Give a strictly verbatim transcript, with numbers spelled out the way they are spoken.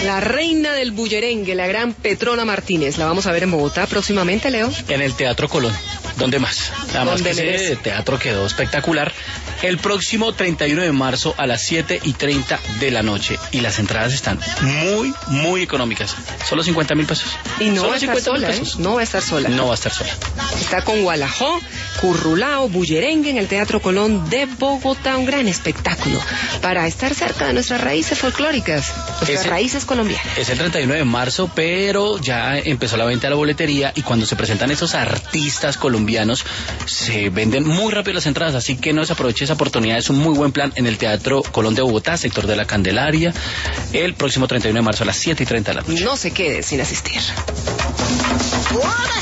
La reina del bullerengue, la gran Petrona Martínez. La vamos a ver en Bogotá próximamente, Leo. En el Teatro Colón. ¿Dónde más? Nada más que ese teatro quedó espectacular. El próximo treinta y uno de marzo a las siete y treinta de la noche. Y las entradas están muy, muy económicas. Solo cincuenta mil pesos. Y no Solo va a estar sola, ¿eh? No va a estar sola. No va a estar sola. Está con Gualajó, Currulao, bullerengue en el Teatro Colón de Bogotá. Un gran espectáculo para estar cerca de nuestras raíces folclóricas, nuestras Ese, raíces colombianas. Es el treinta y uno de marzo, pero ya empezó la venta de la boletería y cuando se presentan esos artistas colombianos se venden muy rápido las entradas, así que no desaproveche esa oportunidad. Es un muy buen plan en el Teatro Colón de Bogotá, sector de la Candelaria, el próximo treinta y uno de marzo a las siete y treinta de la noche. No se quede sin asistir.